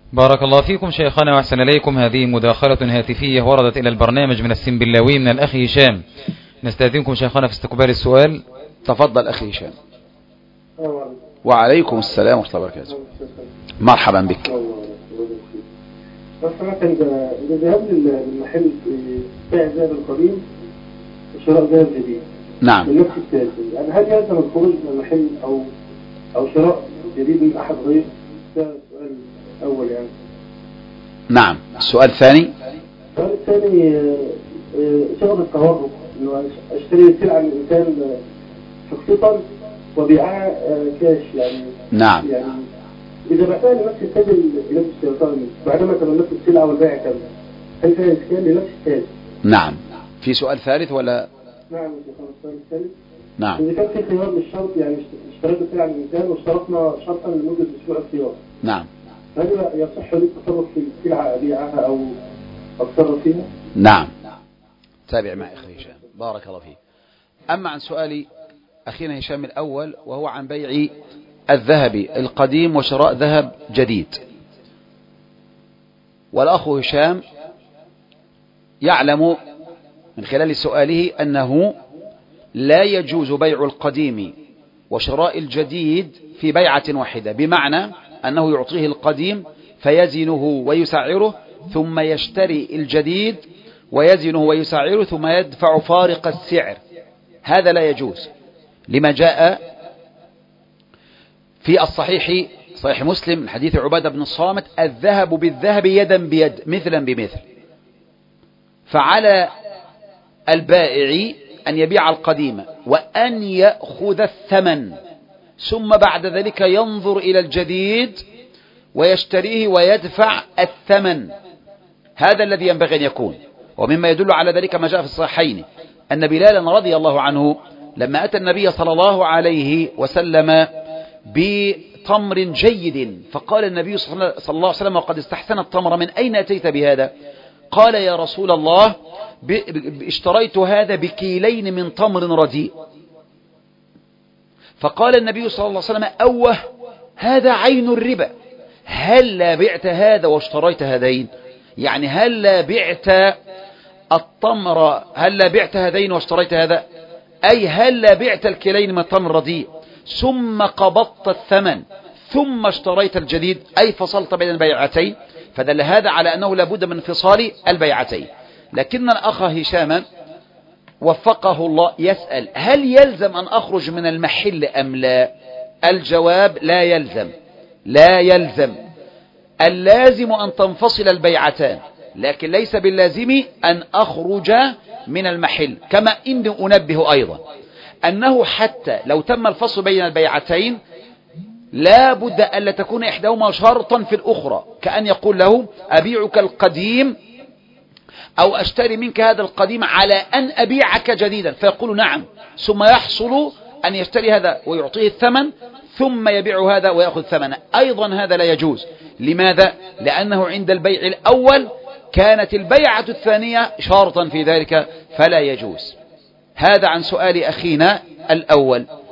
بارك الله فيكم شيخنا وأحسن إليكم. هذه مداخلة هاتفية وردت إلى البرنامج من السنبلاوي من الأخ هشام. نستأذنكم شيخنا في استقبال السؤال. تفضل أخي هشام. وعليكم السلام ورحمة الله وبركاته. مرحبا بك. بس أنا كان ذهاب للمحل بيع ذهب القديم وشراء ذهب جديد. نعم. بنفس التاجر، يعني هل يلزم الخروج من المحل أو شراء جديد من أحد غير؟ ده السؤال الأول يعني. نعم. السؤال الثاني. السؤال الثاني شغل التورق، إنه أشتري سلعة من إنسان شخصيا وبيعها كاش يعني. نعم. يعني إذا بعتها لنفس التاجر لنفس الشيطان بعدما تملكت السلعة والبيع كامل، هل فيها إشكال لنفس التاجر؟ نعم. في سؤال ثالث ولا؟ نعم. السؤال الثالث. نعم. إذا كان في خيار للشرط، يعني اشتريت سلعة من إنسان واشترطنا شرطا لمدة أسبوع اختيار. نعم. هل يصح لي التصرف في السلعة أبيعها أو أتصرف فيها؟ نعم. تابع معي أخي هشام بارك الله فيك. أما عن سؤالي أخينا هشام الأول وهو عن بيع الذهب القديم وشراء ذهب جديد، والأخ هشام يعلم من خلال سؤاله أنه لا يجوز بيع القديم وشراء الجديد في بيعة واحدة، بمعنى أنه يعطيه القديم فيزنه ويسعره ثم يشتري الجديد ويزنه ويسعره ثم يدفع فارق السعر. هذا لا يجوز، لما جاء في الصحيح صحيح مسلم من حديث عبادة بن الصامت: الذهب بالذهب يدا بيد مثلا بمثل. فعلى البائع أن يبيع القديم وأن يأخذ الثمن، ثم بعد ذلك ينظر إلى الجديد ويشتريه ويدفع الثمن. هذا الذي ينبغي أن يكون. ومما يدل على ذلك ما جاء في الصحيحين أن بلالا رضي الله عنه لما أتى النبي صلى الله عليه وسلم بتمر جيد، فقال النبي صلى الله عليه وسلم وقد استحسن التمر: من أين أتيت بهذا؟ قال: يا رسول الله اشتريت هذا بكيلين من تمر رديء. فقال النبي صلى الله عليه وسلم: أوه، هذا عين الربا. هل بعت هذا واشتريت هذين؟ يعني هل بعت التمر، هل بعت هذين واشتريت هذا؟ أي هل بعت الكيلين من التمر الرديء ثم قبضت الثمن ثم اشتريت الجديد، أي فصلت بين البيعتين. فدل هذا على أنه لابد من انفصال البيعتين. لكن الأخ هشام وفقه الله يسأل: هل يلزم أن أخرج من المحل أم لا؟ الجواب: لا يلزم. لا يلزم. اللازم أن تنفصل البيعتان، لكن ليس باللازم أن أخرج من المحل. كما إني أنبه أيضا أنه حتى لو تم الفصل بين البيعتين لا بد ألا تكون إحداهما شرطا في الأخرى، كأن يقول له: أبيعك القديم أو أشتري منك هذا القديم على أن أبيعك جديدا، فيقول نعم، ثم يحصل أن يشتري هذا ويعطيه الثمن ثم يبيع هذا ويأخذ ثمنه. أيضا هذا لا يجوز. لماذا؟ لأنه عند البيع الأول كانت البيعة الثانية شرطا في ذلك، فلا يجوز. هذا عن سؤال أخينا الأول.